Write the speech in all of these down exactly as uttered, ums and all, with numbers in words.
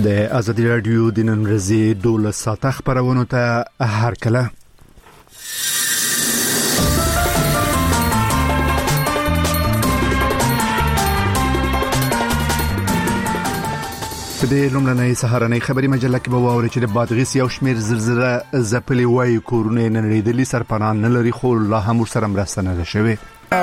د ازادي رادیو د نن ورځې دولس ساعته خبرونه ته هر کله په دې لومړنۍ سهارنۍ خبري مجله کې به واوري چې د بادغیس یو شمېر زلزله ځپلې وای کورونه نړیدلي سرپناه نه لري خو لا هم ورسره مرسته نه ده شوې.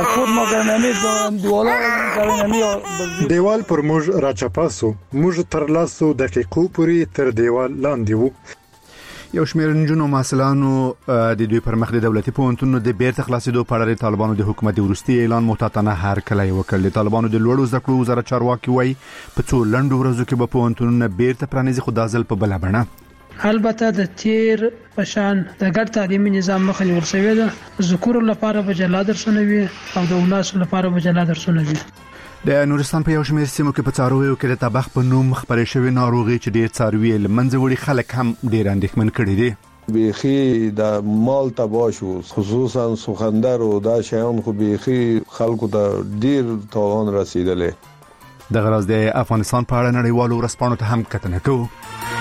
دیوال پر موږ راچپاسو موږ تر لاسو دقیقو پورې تر دیوال لاندې وو. یو شمېر نجونو ماسلانو د دوی پر مخ د دولتي پوهنتونونو د بیرته خلاصېدو په اړه د طالبانو د حکومت وروستي اعلان محتاطانه هرکلی وکړ. د طالبانو د لوړو زده کړو وزارت چارواکي وایي په څو لنډو ورځو کې به پوهنتونونه بیرته پرانیزي خو دا ځل په بله بڼه. البته د تیر پشان د ګډ تعلیمي نظام مخ نیول شوی ده. ذکور لپاره به جلا درسونه وي او د وناس لپاره به جلا درسونه وي. د نورستان په یو شمېر سیمو کې په څارویو کې د تبخ په نوم خبرې شوې ناروغي چې ډېر څاروي له منځه وړي خلک هم ډېر اندېښمن کړي دي. بیخي د مال تباه شو خصوصا سخندر او دا شیان خو بیخي خلکو ته ډېر تاوان رسیدلې. د غراز د افغانستان په اړه نړیوالو ورځپاڼو ته هم کتنه کوو.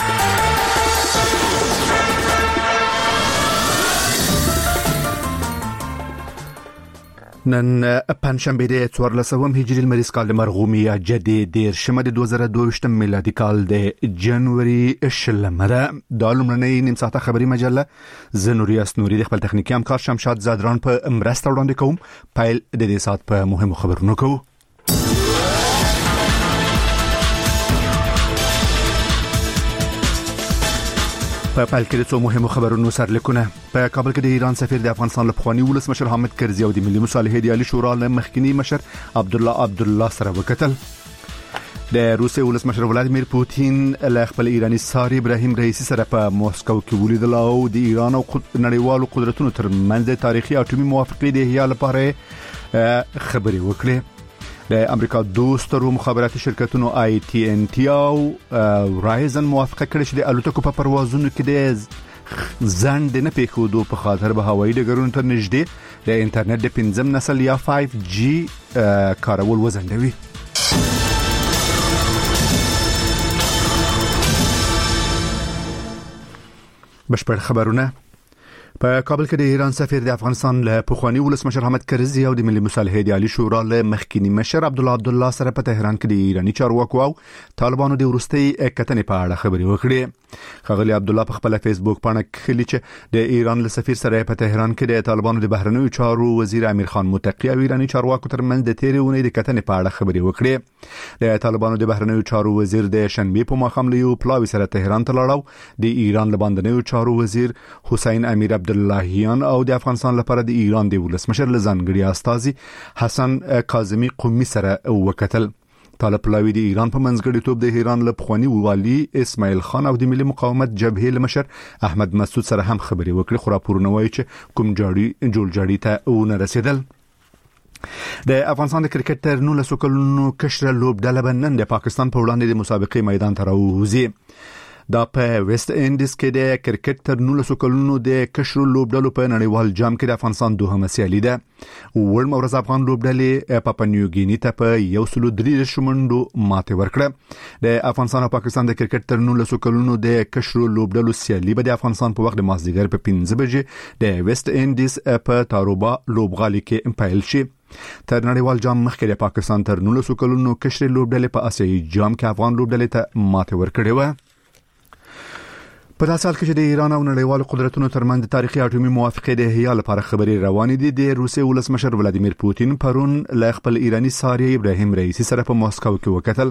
نن پنځشنبه د څوارلسم هجري لمریز کال د مرغومي یا جدي دیر شمه د دوه زره دوه ویشت میلادي کال د جنوري شلمه ده. د لومړنۍ نیم ساعته خبري مجله زه نوریاس نوري د خپل تخنیکی همکار شمشاد زادران په مرسته وړاندې کوم. پایل د دې ساعت په مهمو خبرونو کوو. په پایل کې د څو مهمو خبرونو سرلیکونه. په کابل کې د ایران سفیر د افغانستان لپخوانی ولسمشر حامد کرزي او د ملي مصالحې د عالی شورا له مخکنی مشر عبد الله عبد الله سره وکتل. د روسي ولسمشر ولادیمیر پوتین له خپل ایرانی ساري ابراهیم رئیسی سره په موسکو کې ولیدل او د ایران او نړیوالو قدرتونو ترمنځ د تاریخي اټومي موافقې د احیا لپاره خبرې وکړې. د امریکا دوسترو مخابراتي شرکتونو آی ټي ان ټي او رایزن موافقه کړې چې د الوتکو په پروازونو کې د ځنډ نه پیښودو په خاطر به هوایي ډګرونو ته نږدې د انټرنیټ د پنځم نسل یا فایو جی کارول وځنډوي. بشپړ خبرونه. په کابل کې د ایران سفیر د افغانستان له پخوانی ولسمشر حامد کرزي او د ملي مصالحې د عالی شورا له مخکنی مشر عبد الله عبد الله سره په تهران کې د ایرانی چارواکو او طالبانو د وروستي کتنې په اړه خبرې وکړې. ښاغلي عبد الله په خپل فیسبوک باندې کړي چې د ایران له سفیر سره په تهران کې د طالبانو د بهرنیو چارو وزیر امیر خان متقی او ایرانی چارواکو ترمنځ د تیرې اونۍ د کتنې په اړه خبرې وکړې. د طالبانو د بهرنیو چارو وزیر د شنبه په ماښام له یو پلاوي سره تهران ته لاړ. د ایران له باندنیو چارو وزیر حسین امیر عبداللهیان او د افغانستان لپاره د ایران د ولسمشر لزانګړي استازي حسن کاظمی قومي سره وکتل. طالب پلاوی د ایران په منځګړیتوب د ایران له پخوانی والي اسماعیل خان او د ملي مقاومت جبهې له مشر احمد مسعود سره هم خبرې وکړې خو راپورونه وایي چې کوم جاړي جوړ جاړي ته ونه رسیدل. د افغانستان د کرکټ تر نولسو کلونو کشره لوبډله به نن د پاکستان په وړاندې د مسابقې میدان ته راوځي. دا په ویسټ انډیز کې د کرکټ تر نولسو کلونو د کشرو لوبډلو په نړیوال جام کې د افغانستان دوهمه سیالي ده. وړ مورز افغان لوبډلې پاپا نیو ګینی ته په یو سلو درې شمنډو ماته ورکړه. د افغانستان او پاکستان د کرکټ تر نولسو کلونو د کشرو لوبډلو سیالي به د افغانستان په وخت د مازدیګر په پنځه بجې د ویسټ انډیز په تاروبا لوبغالي کې پیل شي. تر نړیوال جام مخکې د پاکستان تر نولسو کلونو کشري لوبډلې په آسیایي جام کې افغان لوبډلې ته ماته ورکړې و. په داسې حال کې چې د ایران او نړیوالو قدرتونو ترمنځ د تاریخي اټومي موافقې د احیا لپاره خبرې روانې دي. د روسي ولسمشر ولادیمیر پوتین پرون له خپل ایرانی ساري ابراهیم رئیسی سره په موسکو کې وکتل.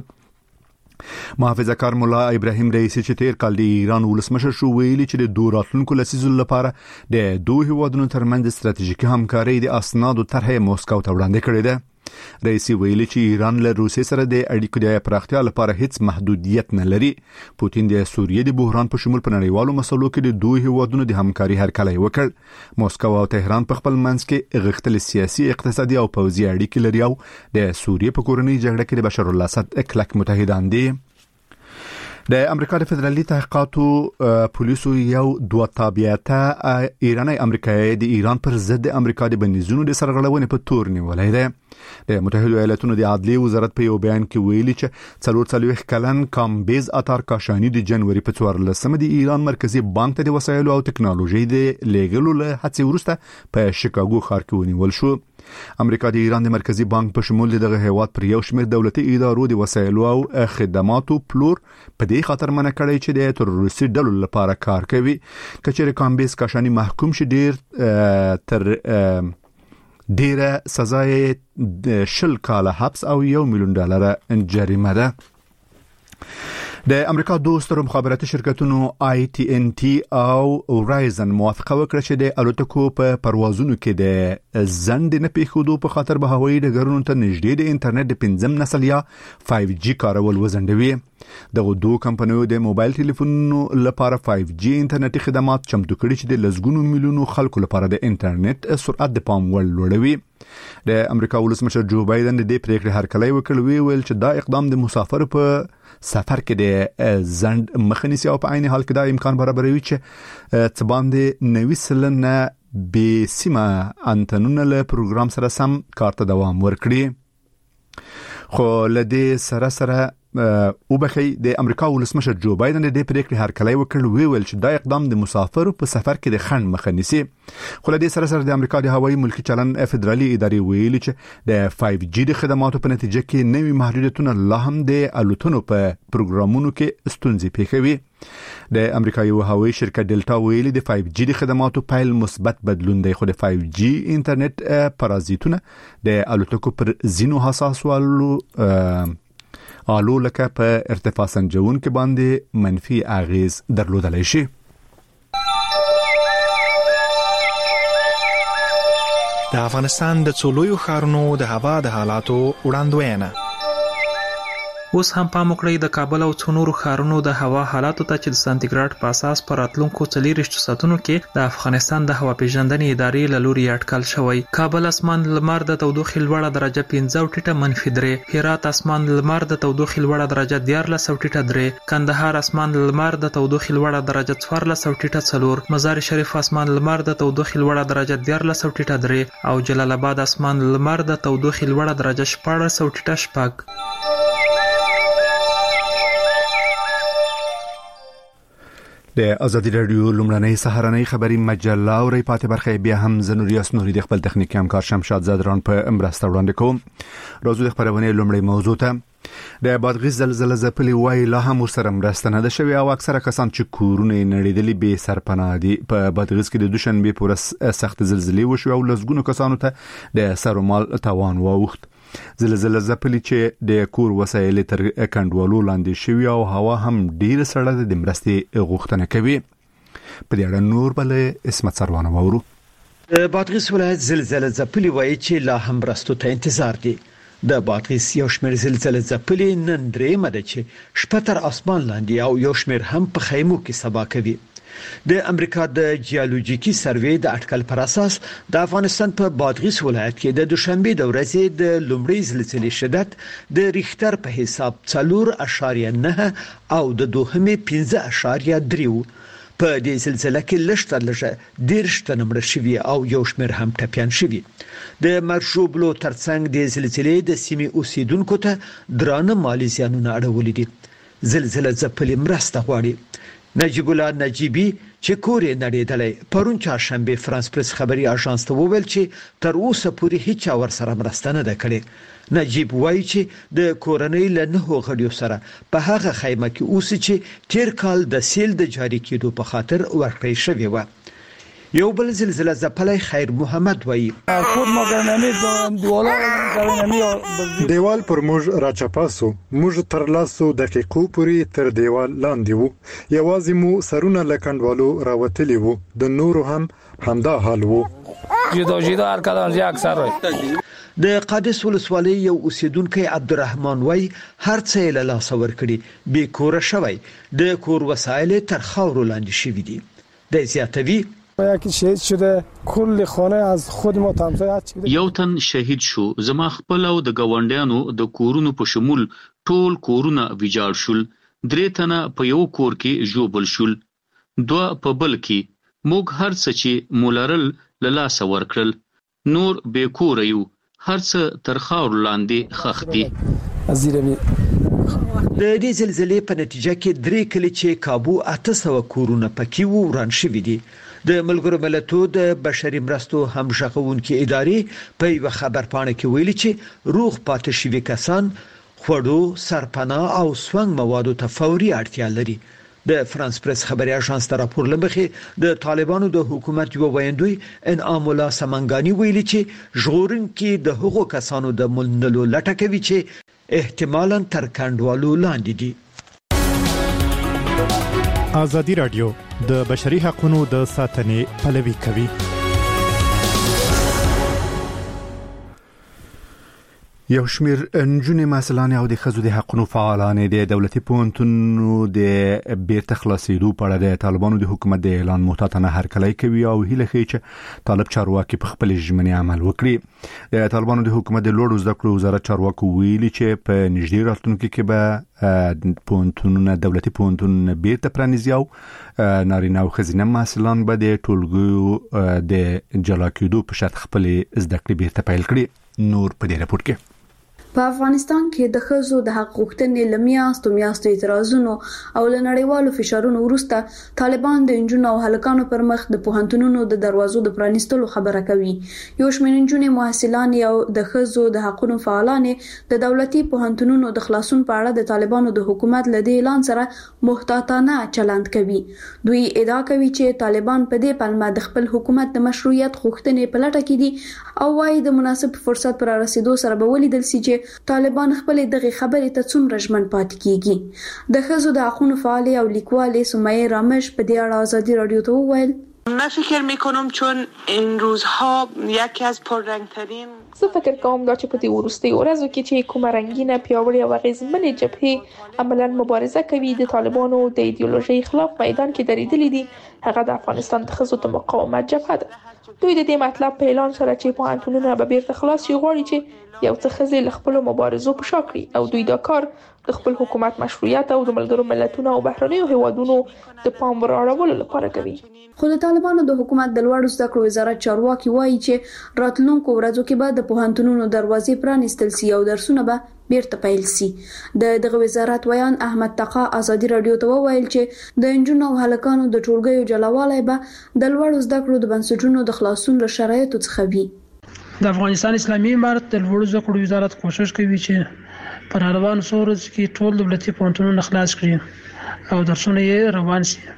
محافظه کار مولا ابراهیم رئیسی چې تیر کال د ایران ولسمشر شو ویلي چې د دوه راتلونکو لسیزو لپاره د دوه هیوادونو ترمنځ ستراتیژیکي همکاري د اسنادو طرح موسکو ته وړاندې کړې ده. رئیسی ویلي چې ایران له روسیې سره د اړیکو د پراختیا لپاره هیڅ محدودیت نه لري. پوتین د سوریې د بحران په شمول په نړیوالو مسلو کې د دوه هیوادونو د همکاري هرکلی وکړ. موسکو او تهران په خپل منځ کې غښتلي سیاسي، اقتصادي او پوځي اړیکې لري او د سوریې په کورنۍ جګړه کې د بشار الاسد کلک متحدان دي. د امریکا د فدرالي تحقیقاتو پولیسو یو دوه تابعیته ایرانی امریکایي د ایران پر ضد امریکا د بندیزونو د سرغړونې په تور نیولې ده. د متحده ایالاتونو د عدلیې وزارت په یو بیان کې ویلي چې څلور څلوېښت کلن کامبیز اتار کاشانی د جنوري په څوارلسمه د ایران مرکزی بانک ته د وسایلو او ټکنالوژي د لیږلو له هڅې وروسته په شیکاګو ښار کې ونیول شو. امریکا د ایران د مرکزی بانک په شمول دغه هیواد پر یو شمېر دولتي ادارو د وسایلو او خدماتو پلور په دې خاطر منع کړی چې د تروریستي ډلو لپاره کار کوي. کچېرې کامبیز کاشانی محکوم شي ډیر تر ډیره سزا یې شل کاله حبس او یو میلیون ډالر جریمه ده. د امریکا دوه ستر مخابراتي شرکتونو آی ټي ان ټي او اورایزن موافقه وکړه چې د الوتکو په پروازونو کې د زند نه پیښودو په خاطر به هوایي ډګرونو ته نږدې د انټرنیټ د پنځم نسل یا فایو جی کارول وزندوي. دغه دوه کمپنیو د موبایل ټلیفونونو لپاره فایو جی انټرنیټي خدمات چمتو کړي چې د لزګونو میلیونو خلکو لپاره د انټرنیټ سرعت د پام وړ لوړوي. د امریکا ولسمشر جو بایدن د دې پریکړې هرکلی وکړ، ویل چې دا اقدام د مسافر په سفر کې د زند مخنیسي او په عین حال کې دا امکان برابروي چې څه باندې نوي سلنه به سیمه انتنونه له پروګرام سره سم کار ته دوام ورکړي. خو لدې سره سره او بخي د امریکا ولسمشر جو بایدن د دې پریکړې هرکلی وکړ، ویل چې دا اقدام د مسافرو په سفر کې د خنډ مخه نیسي. خو لدې سره سره د امریکا د هوایي ملکی چلن فدرالي ادارې ویلي چې د فایو جی د خدماتو په نتیجه کې نوي محدودیتونه لا هم د الوتنو په پروګرامونو کې ستونزې پیښوي. د امریکایي هوایي شرکت ډلټا ویلي د فایو جی د خدماتو پیل مثبت بدلون دی، خو د فایو جی انټرنیټ پرازیتونه د الوتکو پر زینو حساس والو آلو لکه په ارتفاع سنجون کې باندې منفي اغیز درلودلی شي. د افغانستان د څلورو ښارونو د هوا د حالاتو وړاندوینه. اوس هم پام وکړئ د کابل او څنورو ښارونو د هوا حالاتو ته چې د سانتیګراډ په اساس پر راتلونکو څلېرویشتو ساعتونو کې د افغانستان د هوا پیژندنې ادارې له لوري اټکل شوی. کابل اسمان لمر د تودوخې لوړه درجه پنځه او ټیټه منفي درې، هرات اسمان لمر د تودوخې لوړه درجه دیارلس او ټیټه درې، کندهار اسمان لمر د تودوخې لوړه درجه څوارلس او ټیټه څلور، مزار شریف اسمان لمر د تودوخې لوړه درجه دیارلس او ټیټه درې او جلال آباد اسمان لمر د تودوخې لوړه درجه شپاړس او ټیټه شپږ. د ازادي رادیو لومړنۍ سهارنۍ خبري مجله او ری پاتې برخه بیا هم زنوریاس نوري د خپل تخنیکي همکار شمشاد زادران په امرسته وړاندې کوم. راځو د خبرونه لومړی موضوع ته. د بادغیس زلزلې ځپلې وای لا هم سره مرسته نه ده شوی او اکثره کسان چې کورونه نړیدلې به سرپناه دي. په بادغیس کې د دوشنبه پورس سخت زلزلې وشو او لزګونو کسانو ته د سر او مال تاوان واوښت. زلزلې ځپلې چې د کور وسایل تر کندوالو لاندې شوی او هوا هم ډیر سړه د مرستې غوښتنه کوي. په دې اړه نور بل اسمت سروانه وورو. د بادغیس ولایت زلزلې ځپلې وای چې لا هم مرستو ته انتظار دي. د بادغیس یو شمېر زلزلې ځپلې نن درې مده چې شپتر اسمان لاندې او یو شمېر هم په خیمو کې سبا کوي. د امریکا د جیولوژیکي سروې د اټکل پر اساس د افغانستان په بادغیس ولایت کې د دوشنبه د ورځې د لومړۍ زلزلې شدت د ریختر په حساب څلور اعشاریه نه او د دوهمې پنځه اعشاریه درې. په دې زلزلې کې لږتر لږه دیرش تنه مړه شوي او یو شمېر هم ټپیان شوي. د مرجوبلو ترڅنګ د زلزلې د سیمې اوسیدونکو ته درانه مالی زیانونه اړولي دي. زلزلې ځپلې مرسته غواړي. نجیب الله نجیبی چې کورې نړیدلې پرون چهارشنبه فرانس پریس خبري اژانس ته وویل چې تر اوسه پورې هیڅ ور سره مرسته نه ده کړې. نجیب وایي چې د کورنۍ له نه غړیو سره په هغه خیمه کې اوسې چې تیر کال د سیل د جاری کېدو په خاطر ورکړی شوی و. یو بل زلزلې ځپلې خیر محمد وایي دیوال پر موږ راچپاسو موږ تر لاسو دقیقو پورې تر دیوال لاندې وو، یوازې مو سرونه لکندوالو راوتلی وو، د نورو هم همدا حال وو. جدا جدا هر کدام اکثر د قادس ولسوالۍ یو اوسیدونکو عبدالرحمن وای هر څه له لاس ورکړي، بې کور شوی، د کور وسایل تر خاورو لاندې شوي دي. د زیاتوي یکی شهید شده کل خانه از خود ما تمسایت شده. یو تن شهید شو، زما خپل او د گاونډیانو د کورونو په شمول ټول کورونه ویجاړ شول. درې تنه په یو کور کې ژوبل شول، دوه په بل کې. موږ هر څه چې مولرل له لاسه ورکړل، نور بې کور یو، هرڅه تر خاور لاندې خښ دي. د دې زلزلې په نتیجه کې درې کلی چې کابو اته سوه کورونه پکې وو وران شوي دي. د ملګرو ملتونو د بشري مرستو همغږونکې ادارې په یو خبر پاڼه کې ویلي چې روغ پاتې شوي کسان خوړو، سرپناه او سونګ موادو ته فوري اړتیا لري. د فرانس پریس خبري اژانس ته راپور لمخې د طالبانو د حکومت یو ویاندوی انعام الله سمنګانی ویلي چې ژغورونکي د هغو کسانو د ملنلو لټه کوي چې احتمالاً تر کنډوالو لاندې دي. ازادي رادیو د بشري حقوقو د ساتنې پلوي کوي. یو شمیر نجونې مسلان او د خزو د حقوقو فعالان د دولتي پونتونو د بیرته خلاصېدو په اړه د طالبانو د حکومت د اعلان محتاطانه هرکلی کوي او هیله کوي چې طالب چارواکي په خپل ژمنې عمل وکړي. د طالبانو د حکومت د لوړو زده کړو وزارت چارواکو ویلي چې په نږدې راتلونکي کې به پونتونونه دولتي پونتونونه بیرته پرانیزي او نارینه او ښځینه مسلان به د ټولګیو د جلا کېدو په شرط خپل زده کړې بیرته پیل کړي. نور په دې راپور کې په افغانستان کې د ښځو د حق غوښتنې لمیاستو میاستو اعتراضونو او لنړیوالو فشارونو وروسته طالبان د انجونو او هلکانو پر مخ د پوهنتونونو د دروازو د پرانیستلو خبره کوي. یو شمېر انجونې محصلان او د ښځو د حقوقو فعالان د دولتي پوهنتونونو د خلاصون په اړه د طالبانو د حکومت لدې اعلان سره محتاطانه چلند کوي. دوی ادعا کوي چې طالبان په دې پلمه د خپل حکومت د مشروعیت غوښتنې په لټه کې دي او وايي د مناسب فرصت پر رسیدو سره به ولیدل شي چې طالبان خپل دغه خبرې ته څومره ژمن پاتې کیږي. د ښځو د حقوقو فعال او لیکوال سمیه رامش په دې اړه ازادي رادیو ته وویل: من فکر میکنم چون این روزها یکی از پررنگترین زه فکر کوم دا چې په دې وروستي ورځو کې چې کومه رنگینه پیاوړې او اغیزمنې جبهې عملاً مبارزه کوي د طالبانو د ایدئولوژي خلاف میدان کې درېدلې دي، هغه د افغانستان د ښځو د مقاومت جبهه ده. دوی د دې مطلب په اعلان سره چې پوهنتونونه به بیرته خلاص شي غواړي چې یو څه ښځې له خپلو مبارزو په شا کړي او دوی دا کار د خپل حکومت مشروعیت او د ملګرو ملتونو او بهرنیو هیوادونو د پام رااړولو لپاره کوي. خو د طالبانو د حکومت د لوړو زده کړو وزارت چارواکي وایي چې راتلونکو ورځو کې به د پوهنتونونو دروازې پرانیستل شي او درسونه به بیرته پیل شي. د دغه وزارت ویان احمد تقا ازادي رادیو ته وویل چې د انجونو او هلکانو د ټولګیو جلاوالی به د لوړو زده کړو د بنسټونو د خلاصون له شرایطو څخه وي. د افغانستان اسلامي امارت د لوړو زده کړو وزارت کوشش کوي چې پر روان سورز کې ټول دولتي پوهنتونونه خلاص کړي او درسونه یې روان شي.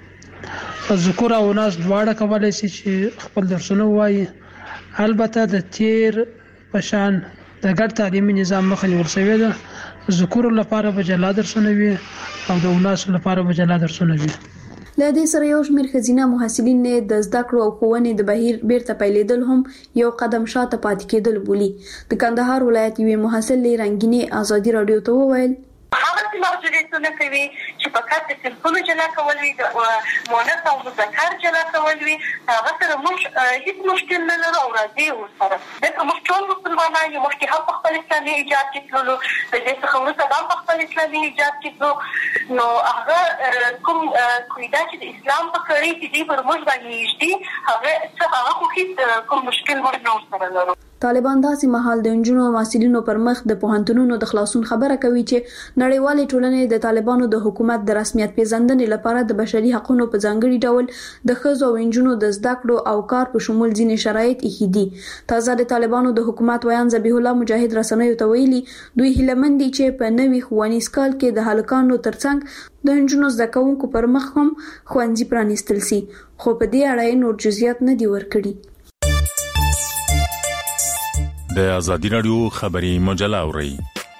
ذکر او ناس دواړه کولای شي چې خپل درسونه وایي. البته د تیر پشان د ګډ تعلیمي نظام مخه نیول شوې ده. ذکر لپاره به جلا درسونه وي او د وناس لپاره به جلا درسونه وي. له دې سره یو شمېر ښځینه محصلین د زده کړو او ښوونې د بهیر بیرته پیلېدل هم یو قدم شاته پاتې کېدل بولي. د کندهار ولایت یوې محصلې رنګینې ازادي رادیو ته وویل: هغه څه محدودیتونه کوي چې فقط د صنفونو جلا کول وي، د مؤنث او مذکر جلا کول وي، هغه سره موږ هیڅ مشکل نه لرو او راځي ورسره. ځکه موږ ټول مسلمانان یو، مخکې هم په خپل اسلامي ایجاد کې تللو، د دې څخه وروسته هم په خپل اسلامي ایجاد کې تلو، نو هغه کوم قاعده چې د اسلام په کړۍ کې دي پر موږ باندې نږدې، هغه هغه خو هیڅ کوم مشکل موږ نه ورسره لرو. طالبان داسې مهال د انجونو او محصلینو پر مخ د پوهنتونونو د خلاصون خبره کوي چې نړیوالې ټولنې د طالبانو د حکومت د رسمیت پیژندنې لپاره د بشري حقوقو په ځانګړي ډول د ښځو او انجونو د زده کړو او کار په شمول ځینې شرایط ایښي دي. تازه د طالبانو د حکومت ویان ذبیح الله مجاهد رسنیو ته ویلي دوی هیلهمند دي چې په نوي ښوونیز کال کې د هلکانو ترڅنګ د انجونو زده کوونکو پر مخ هم ښوونځي پرانیستل شي، خو په دې اړه نور جزئیات نه دي ورکړي. د ازادي رادیو خبري مجله اوري.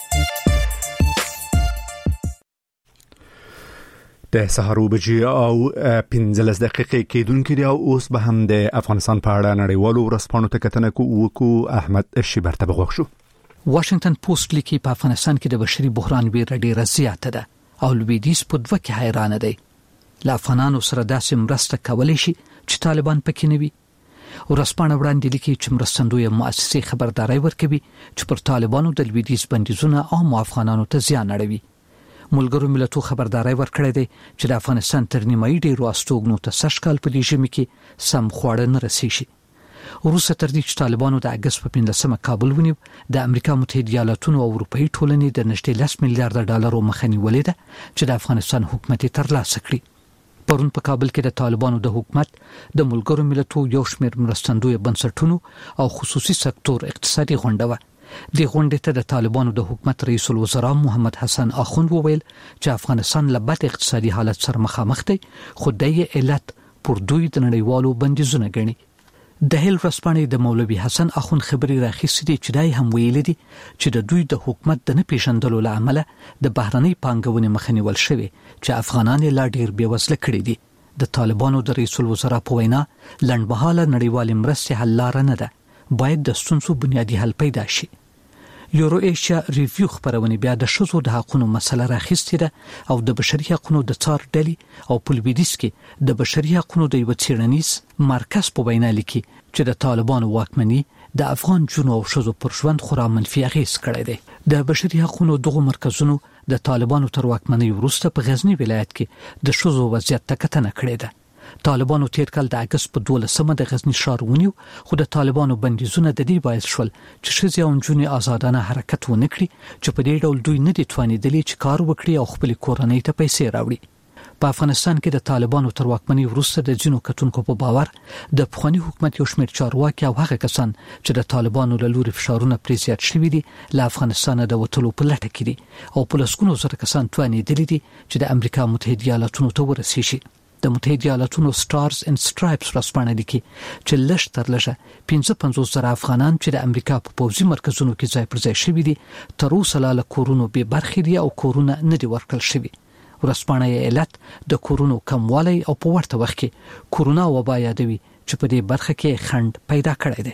د سهار بجې او پنځلس دقیقې کېدونکې دي او اوس به هم د افغانستان په اړه نړیوالو ورځپاڼو ته کتنه کوو. احمد شیبر ته بغوښ شو. واشنگټن پوسټ لیکي په افغانستان کې د بشري بحران ویره ډېره زیاته ده او لویدیځ په دوه کې حیران دي. لا افغانانو سره داسې مرسته کولای شي چې طالبان پکې نه وي. ورځپاڼه وړاندې لیکي چې مرستندوی مؤسسې خبرداري ورکوي چې پر طالبانو د لویدیځ بندیزونه عام افغانانو ته زیان اړوي. ملګرو ملتونو خبرداري ورکړې ده چې د افغانستان تر نیمایي ډیرو استوګنو ته سږ کال په دې ژمي کې سم خواړه نه رسیږي. وروسته تر دې چې طالبانو د اگست په پنځلسمه کابل ونیو د امریکا متحده ایالاتونو او اروپאי ټولنې د نږدې لس میلیارډ ډالرو مخه نیولې ده چې د افغانستان حکومت ترلاسه کړي. پرون په کابل کې د طالبانو د حکومت د ملګرو ملتونو یو شمېر مرستندوی بنسټونو او خصوصي سکتور اقتصادي غونډه وه. د غونډې ته د طالبانو د حکومت رئیس الوزرا محمد حسن آخوند وویل چې افغانستان له بد اقتصادي حالت سره مخامخ دی، خو د علت پر دوی د نړیوالو بندیزونه ګڼي. د هیل ورځپاڼې د مولوي حسن آخوند خبري راخیستې دي چې دای هم ویل دي چې د دوی د حکومت د نه پیژندلو له امله د بهرنۍ پانګونې مخه نیول شوې چې افغانان لا ډیر بېوزله کړي دي. د طالبانو د رئیس الوزرا په وینا لنډمهاله نړیوالې مرستې حل لاره نه ده، باید د ستونزو بنیادی حل پیدا شي. یورو ایشیا ریویو خبرونه بیا د شذو د حقوقو مسله راخیستې ده او د بشري حقوقو د څار ډلې او په لویدیځ کې د بشري حقوقو د یو څېړنیز مرکز په وینا لیکي چې د طالبانو واکمني د افغان جنو او شذو پر ژوند خورا منفي اغیز کړی دی. د بشري حقوقو دغه مرکزونو د طالبانو تر واکمنۍ وروسته په غزنی ولایت کې د شذو وضعیت ته کتنه کړې ده. طالبانو تیر کال د اگست په دولسمه د غزنی ښار ونیو، خو د طالبانو بندیزونه د دې باعث شول چې ښځې او نجونې آزادانه حرکت ونه کړي چې په دې ډول دوی نه دي توانېدلي چې کار وکړي او خپل کورنۍ ته پیسې راوړي. په افغانستان کې د طالبانو تر واکمنۍ وروسته د ځینو کتونکو په باور د پخوانی حکومت یو شمېر چارواکي او هغه کسان چې د طالبانو له لوري فشارونه پرې زیات شوي دي له افغانستان د وتلو په لټه کې دي او په لسګونو زره کسان توانېدلي دي چې د امریکا متحده ایالاتونو ته ورسیږي. د متحده ایالاتونو سټارز اند سټرایپس ورځپاڼه لیکي چې لږ تر لږه پنځه پنځوس زره افغانان چې د امریکا په پوځي مرکزونو کې ځای پر ځای شوي دي تر اوسه له کورونو بې برخې دي او کورونه نه دي ورکړل شوي. ورځپاڼه یې علت د کورونو کموالی او په ورته وخت کې کورونا وبا یادوي چې په دې برخه کې خنډ پیدا کړی دی.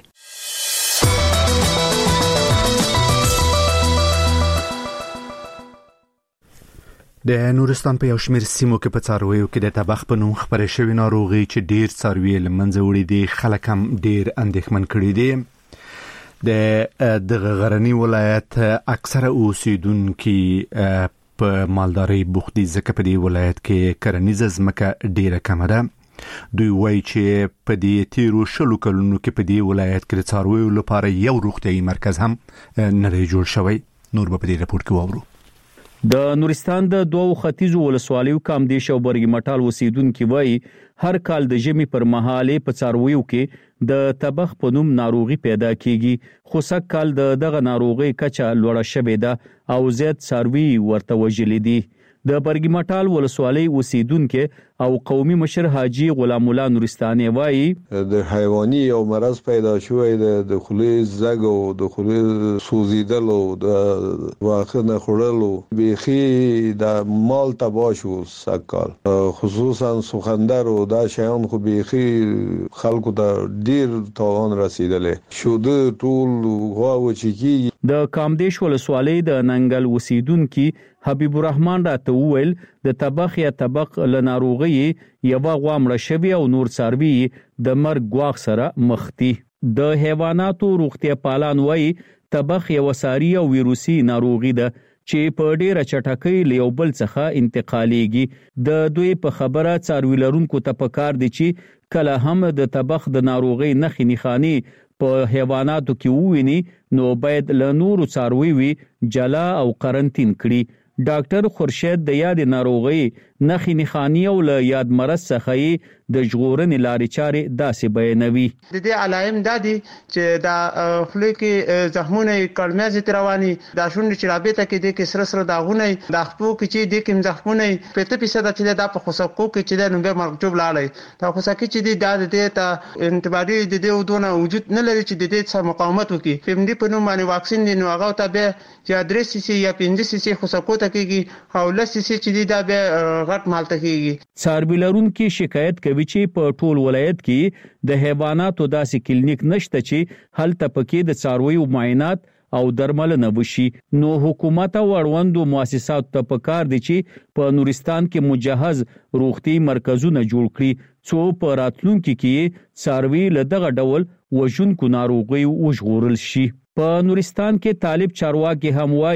د نورستان په یو شمېر سیمو کې په څارویو کې د تبخ په نوم خپرې شوې ناروغي چې ډیر څاروي له منځه وړي دي خلک هم ډیر اندېښمن کړي دي. د دغه غرنی ولایت اکثره اوسیدونکو په مالداري بوخت دي ځکه په دې ولایت کې کرنیزه ځمکه ډیره کمه ده. دوی وایي چې په دې تیرو شلو کلونو کې په دې ولایت کې د څارویو لپاره یو روغتیايي مرکز هم نه دی جوړ شوی. نور به په دې راپور کې واورو. د نورستان د دوو ختیځو ولسوالیو کامدیش او برګی مټال اوسیدونکو وایي هر کال د ژمي پر مهال په څارویو کې د تبخ په نوم ناروغي پیدا کیږي، خو سږ کال د دغه ناروغي کچه لوړه شوې ده او زیات څاروي ورته وژلي دي. د برګی مټال ولسوالۍ اوسیدونکو او قومي مشر حاجی غلام الله نورستاني وایي د حیواني او مرض پیدا شوی د خولې زګ او د خولې سوزیدل او د واخنه خړلو بيخي د مال تبا شو سکال، خصوصا سخندر او دا شیان خو بيخي خلکو ته ډیر تاوان رسیدلې شو. د ټول غواو چې د کامدیش ولسوالۍ د ننګل اوسیدونکو حبیب الرحمن راته وویل د تبخ یا تبق له ناروغي یو غوامړه شوی او نور څاروي د مرګ غواخ سره مخ دي. د حیواناتو روغتیا پالان وایي تبخ یو ساری او ویروسي ناروغي ده چې په ډیره چټکۍ له یو بل څخه انتقالېږي. د دوی په خبره څاروي لرونکو ته پکار دي چې کله هم د تبخ د ناروغي نښې نښانې په حیواناتو کې وویني نو باید له نورو څارویو جلا او قرنطین کړي. ډاکټر خورشید د یاد ناروغي نښې نښانې او له یاد مرض څخه د ژغورنې لارې چارې داسې بیانوي. د دې علائم دا دي چې دا خولې کې زخمونه کړمېز ترواني، دا شونډې چې رابطه کې د کې سره سره داغونه، دا خپو کې چې د کې زخمونه پته پیسه د چې دا په خوسکو کې چې د نو به مرجوب لاړی، دا خوسکه چې دا د دې ته انټيبادي د دې ودونه وجود نه لري چې د دې سره مقاومت وکړي. پم دي په نوم باندې واکسین دی نو هغه ته به چې درې سي یا پنځه سي خوسکو ته کېږي او لس سي چې دا به غټ مالته کېږي. څاروي لرونکو شکایت کوي چې په ټول ولایت کې د حیواناتو داسې کلینیک نشته چې هلته پکې د څارویو معاینات او درملنه وشي. نو حکومت او اړوندو مؤسساتو ته پکار دي چې په نورستان کې مجهز روغتي مرکزونه جوړ کړي څو په راتلونکي کې څاروي له دغه ډول وژونکو ناروغیو وژغورل شي. په نورستان کې طالب چارواکي هم وایي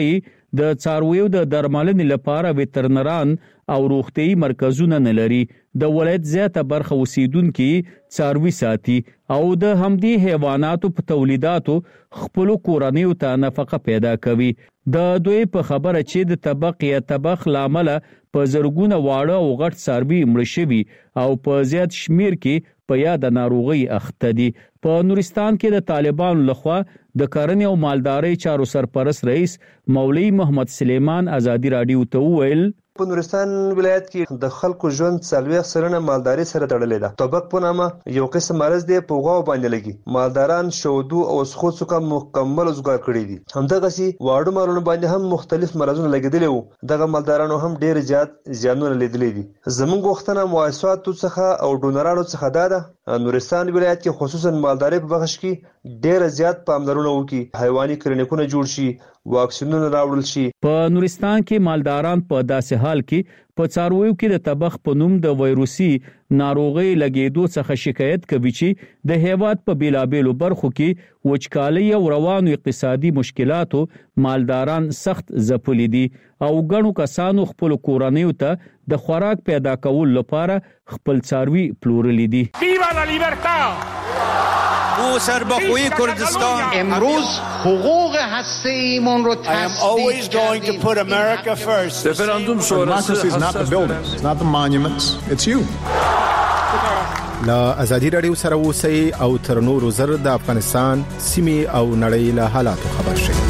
د څارویو د درملنې لپاره وترنران او روغتيایي مرکزونه نه لري. د ولایت زیاته برخه اوسیدونکو څاروي ساتي او د همدې حیواناتو په تولیداتو خپل کورنیو ته نفقه پیدا کوي. د دوی په خبره چې د طبق یا طبق لامل په زرګونه واړه او غټ څاروي مړ شوي او په زیات شمیر کې په یاد ناروغي اخته دي. په نورستان کې د طالبانو لخوا د کرنې او مالدارۍ چارو سرپرست رئیس مولوی محمد سلیمان ازادي رادیو ته وویل په نورستان ولایت کې د خلکو ژوند څلوېښت سلنه مالداري سره تړلې ده. طبق په نامه یو قسم مرض دی په غوا باندې لګي. مالداران شودو او سخو څخه مکمل زګار کړی دي. همدغسي واړو مالونو باندې هم مختلف مرزونه لګیدلي وو. دغه مالدارانو هم ډیر زیات زیانونه لیدلي دي. زموږ وختونه مؤسساتو څخه او ډونرانو څخه دا ده نورستان ولایت کې خصوصا مالداري په بخش کې ډیر زیات پاملرنه وکړي. حیواني کلینیکونه جوړ شي، واکسینونه راوړل شي. په نورستان کې مالداران په داسې حال کې په څارویو کې د طبخ په نوم د وایروسي ناروغي لګیدو څخه شکایت کوي چې د هیواد په بیلابېلو برخو کې وچکالي او روانو اقتصادي مشکلاتو مالداران سخت ځپلي دي او ګڼو کسانو خپل کورنیو ته د خوراک پیدا کول لپاره خپل څاروي پلورلي دي. ویوا لا لیبرتا او سربخوی کردستان امروز حقوق هسته‌ایمون رو always going to put America first. Referendum sonrası is not the buildings, it's not the monuments, it's you. لا ازادي رادیو سره اوسئ او تر نورو زر د افغانستان سیمې او نړۍ له حالاتو خبر شئ.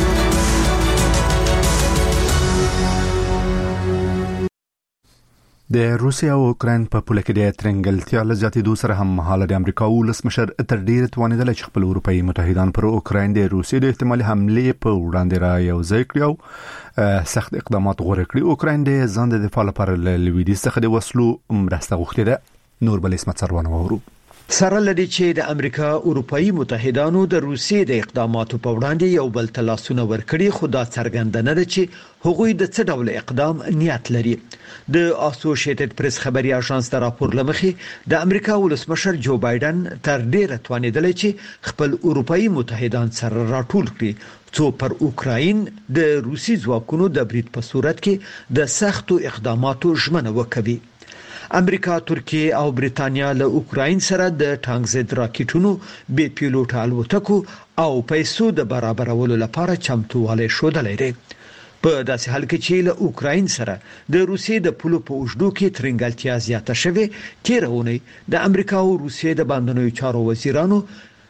د روسیا او اوکراین په پوله کې د ترنګلتیا لزیاتېدو سره هم مهاله د امریکا ولسمشر تر ډیره توانیدل چې خپل اروپאי متحدان پر اوکراین د روسیې د احتمالي حمله په وړاندې را یو ځای کړی او سخت اقدامات غوړه کړی. اوکراین د ځان د دفاع لپاره له لویدیځ څخه د وسلو مرسته غوښتې ده. نور بل اسمت سروانه وورو سره لدی چې د امریکا اروپאי متحدانو د روسیې د اقداماتو په وړاندې یو بل تلاسونه ورکړي، خو دا څرګندنه ده چې هغوی د څه ډول اقدام نیت لري. د اسوسییټډ پریس خبري اژانس د راپور لمخې د امریکا ولسمشر جو بایدن تر ډیره توانیدل چې خپل اروپאי متحدان سره راټول کړي څو پر اوکراین د روسي ځواکونو د برید په صورت کې د سختو اقداماتو ژمنه وکړي. امریکا، ترکیه او بریتانیا له اوکراین سره د ټانک ضد راکټونو، بي پیلوټ الوتکو او پیسو د برابرولو لپاره چمتووالی ښودلی دی. په داسې حال کې چې له اوکراین سره د روسیې د پولو په اوږدو کې ترنګلتیا زیاته شوې، تېره اونۍ د امریکا او روسیې د بهرنیو چارو وزیرانو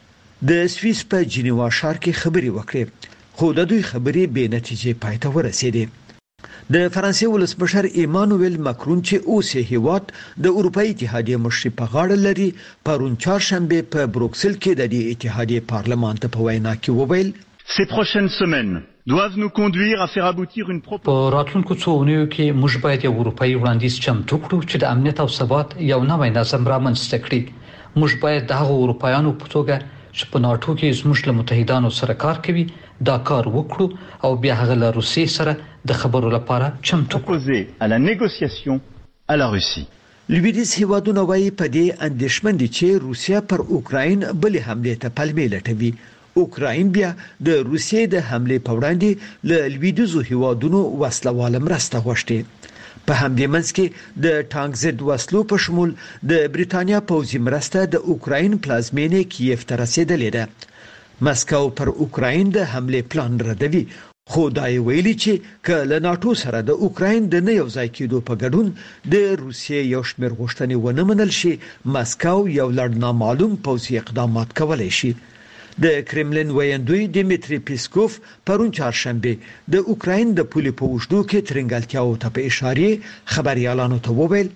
د سویس په جنیوا ښار کې خبرې وکړې، خو د دوی خبرې بې نتیجې پای ته ورسېدې. د فرانسې ولسمشر ایمانوئل ماکرون چې اوس هیواد د اروپאי اتحادیې مشري په غاړه لري، پرون چهارشنبه په بروکسل کې د دې اتحادیې پارلمان ته په وینا کې وویل Ces prochaines semaines doivent nous conduire à faire aboutir une proposition. په راتلونکو څو اونیو کې موږ باید یو اروپאי وړاندیز چمتو کړو چې د امنیت او ثبات یو نوی نظم رامنځته کړي. موږ باید د هغو اروپایانو په توګه چې په ناتو کې زموږ له متحدانو سره کار کوي دا کار وکړو او بیا هغه له روسیې سره د خبرو لپاره چمتو کړو. à la négociation à la Russie. لویدیز هیوادونه وايي په دې اندېښمن دي چې روسیا پر اوکراین بلې حمله ته پلمې لټوي. اوکراین بیا د روسیې د حمله په وړاندې له لویدیزو هیوادونو وسلواله مرسته غوښتي. په همدې منځ کې د ټانک ضد وسلو په شمول د بریتانیا پوځي مرسته د اوکراین پلازمینې کیف ته رسیدلې ده. مسکو پر اوکراین د حمله پلان ردوي، خو دا ویلي چې کله ناتو سره د اوکراین د نه یو ځای کېدو په ګډون د روسیې یو شمېر غوښتنې ونه منل شي، مسکو یو لړ نامعلوم پوځي اقدامات کولای شي. د کرملین ویاندوی دیمیتری پیسکوف پرون چهارشنبه د اوکراین د پولې په اوږدو کې ترنګلتیاو ته په اشاره خبريالانو ته وویل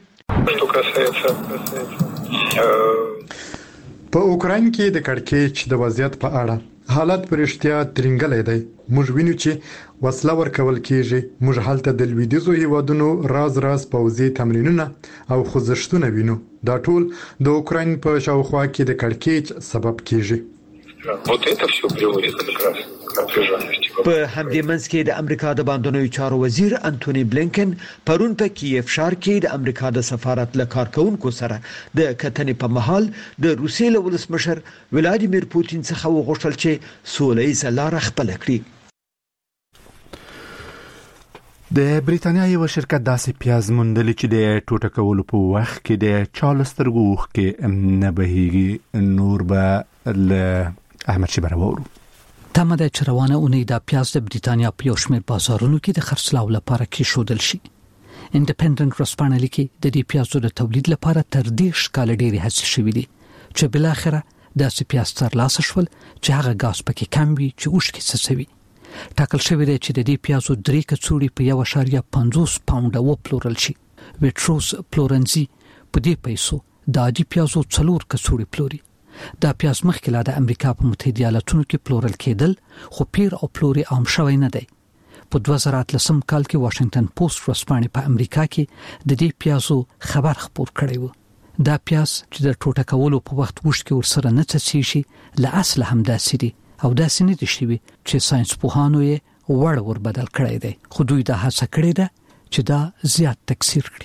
په اوکراین کې د کړکېچ د وضعیت په اړه حالت پرشتیا ترنګلې دی. موږ وینو چې وسله ورکول کیږي. موږ حالت د لویدیزو هیوادونو راز راز پوځي تمرینونه او خوځښتونه وینو. دا ټول د اوکراین په شاوخوا کې د کړکېچ سبب کیږي. Вот это все приводит как раз к напряженности. په همدې منځ کې د امریکا د بهرنیو چارو وزیر انټونی بلینکن پرون په کیف ښار کې د امریکا د سفارت له کارکونکو سره د کتنې په مهال د روسیې له ولسمشر ولادیمیر پوتین څخه وغوښتل چې سوله ییزه لاره خپله کړي. د بریتانیا یو شرکت داسې پیاز موندل چې د ټوټه کولو په وخت کې د چارلز ترګوخ کې نه بهيږي نور به ل احمد شبر وورو تمه د چروانه اونۍ د پیاز د بریتانیا په یو شمېر بازارونو کې د خرڅلاو لپاره کې شودل شي. انډیپندنت رسپانه لیکي د دې پیازو د تولید لپاره تر دې شکاله ډېری هڅې شوې دي چې بل اخره داسې پیاز ترلاسه شول چې هغه غاز پکې کم وي چې اوښکې څڅوي. ټاکل شوی دی چې د دې پیازو درې کڅوړي په یو اشاریه پنځوس پاونډه و پلورل شي. ویټروس پلورنزي په دې پیسو د عادي پیازو څلور کڅوړي پلوري. دا پیاز مخکې لا د امریکا په متحده ایالاتونو کې پلورل کېدل خو پیر او پلوري عام شوی نه دی. په دوه زره اتلسم کال کې واشنگټن پوسټ ورځپاڼې په امریکا کې د دې پیازو خبر خپور کړی و. دا پیاز چې د ټوټه کولو په وخت وښکي ورسره نه څڅېږي له اصله هم داسې دي او داسې نه دي شوي چې ساينس پوهانو یې وړ ور بدل کړی دی خو دوی دا هڅه کړې ده چې دا زیات تکثیر کړي.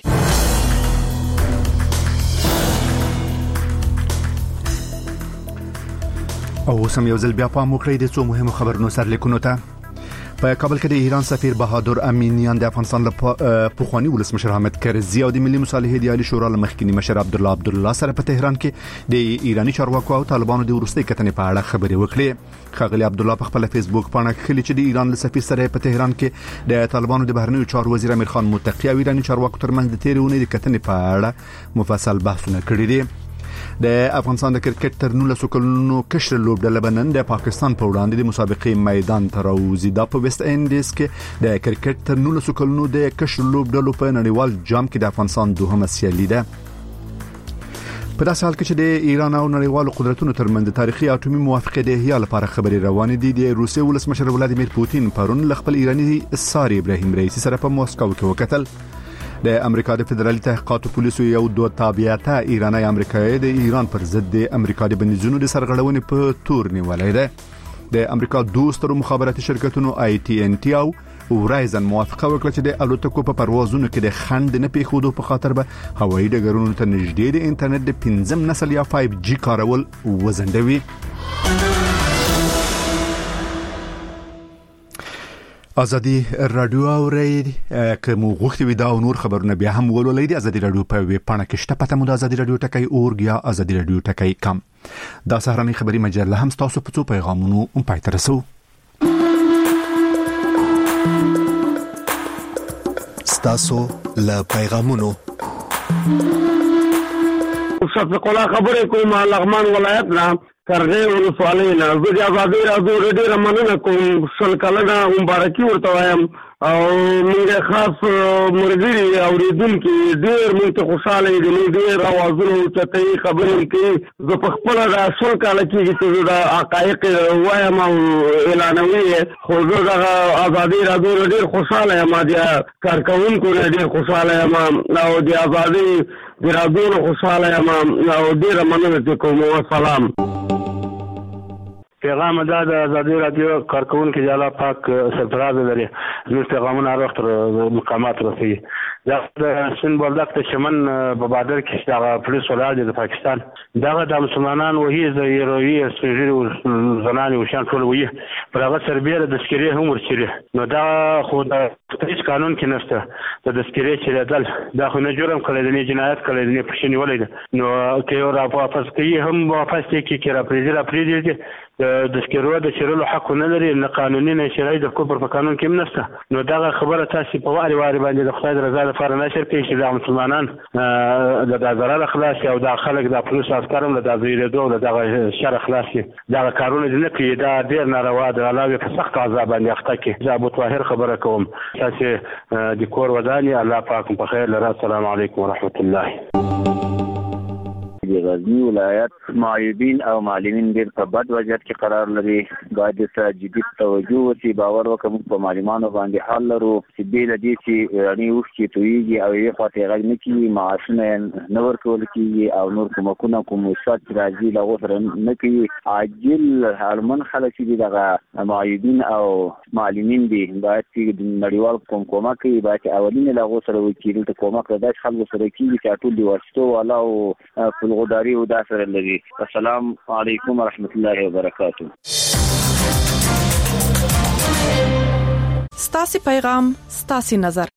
او سم یو ځل بیا پام وکړئ د څو مهمو خبرونو سرلیکونو ته. په کابل کې د ایران سفیر بهادر امینیان د افغانستان له پخوانی ولسمشر حامد کرزي او د ملي مصالحې د عالی شورا مخکنی مشر عبد الله عبد الله سره په تهران کې د ایرانی چارواکو او طالبانو د ورستۍ کتنې په اړه خبرې وکړې. خاغلی عبد الله په خپل فیسبوک باندې خلي چې د ایران له سفیر سره په تهران کې د طالبانو د بهرنیو چارو وزیر امیر خان متقی او ایرانی چارواکو ترمنځ د تیرونې د کتنې په اړه مفصل بحثونه کړي دي. د افغانستان د کرکټ تر نولسو کلونو کشر لوبډله بنن د پاکستان په وړاندې د مسابقې میدان ته راوځي. دا په ویسټ انډیز کې د کرکټ تر نولسو کلونو د کشر لوبډلو په نړیوال جام کې د افغانستان دوهمه سیالي ده. په داسې حال کې چې د ایران او نړیوالو قدرتونو ترمنځ تاریخي اټومي موافقه د احیا لپاره خبرې روانې دي. د روسیې ولسمشر ولادیمیر پوتین پرون ل خپل ایرانی ساری ابراهیم رئیسی سره په موسکو کې وکتل. د امریکا د فدرالي تحقیقاتو پولیسو یو دوه تابعیته ایرانی امریکایي د ایران پر ضد د امریکا د بندیزونو د سرغړونې په تور نیولای ده. د امریکا دوسترو مخابراتي شرکتونو آی ټي ان ټي او ورایزن موافقه وکړه چې د الوتکو په پروازونو کې د خند نه پیښودو په خاطر به هوایي ډګرونو ته نږدې د انټرنیټ د پنځم نسل یا فایو جی کارول وزندوي. ازادي رادیو اوري کوم غوښتي وي دا او نور خبرونه بیا هم ولولئ. د ازادي رادیو په ویب پاڼه کې شته پته مو د ازادي رادیو ټکی اورګ یا ازادي رادیو ټکی کم. دا سهارنی خبري مجله هم تاسو په څو پیغامونو هم پای ته رسو. تاسو له پیغامونو صدق الله خبرې کوم لغمان ولایت نه کرغې ولسوالۍ نه زه د ازادي رادیو ډېره مننه کوم. شل کلنه مبارکي ورته وایم او موږ خاص مرګري اوریدونکو ډېر موږ ته خوشاله دي. موږ ډېر اوازونه چتای خبرې کوي. زه په خپل د شل کال کې چې د حقایق وایم او اعلانوي خو زه د ازادي رادیو ډېر خوشاله یم. د کارکونکو ډېر خوشاله یم او د ازادي د رادیو خوشاله یم او ډېر مننه کوم. والسلام. پیغام دا د ازادي رادیو کارکونکو جلا پاک سرفراز لري. نو پیغامونه هر وخت مقامات رسي. دا د سن بولدک ته شمن په بادر کې دا پولیس ولادي د پاکستان دا د مسلمانانو وهي د یروي سجل زنانه وشان ټول وي پر هغه سربېره د سکري هم ورچري. نو دا خو د هیڅ قانون کې نشته د سکري چې دل دا خو نه جرم کړی دی جنایت کړی دی پښینی ولې نو کې را واپس کوي هم واپس کې کې را پریږدي را پریږدي د سکرو د چیرلو حق نه لري نه قانوني نه شرعي د کوپر په قانون کې نشته. نو دا خبره تاسو په واري واري باندې د خدای رضا لپاره نشر کوي چې د مسلمانان د ضرر خلاص او د خلک د پولیس عسکرم د ازویره دوه د شر خلاص دا کارونه نه کوي. دا ډیر ناروا د علاوه په سخت عذاب باندې اخته کې. ابو طاهر خبره کوم تاسو د کور وداني. الله پاک په خیر لرا. السلام علیکم ورحمت الله. د غزنی ولایت معیبین او معلمین ډېر په بد وضعیت کې قرار لري. باید ته جدي توجه وشي. باور وکړو په معلمانو باندې حل لرو چې بیل دي چې رانی وشي تویږي او یې خاطر غږ نه کیږي معاشونه نه ورکول کیږي او نور کومکونه کوم وسات راځي لا غوښره نه کوي. عاجل هرمن خلک دي دغه معیبین او معلمین دي باید چې نړیوال کوم کومک کوي. باید اولینه لا غوښره وکړي ته کومک راځي خلک سره کیږي چې ټول دی واشتو والا او غداري او داسره لري. السلام علیکم ورحمت الله وبرکاته. ستاسو پیغام ستاسو نظر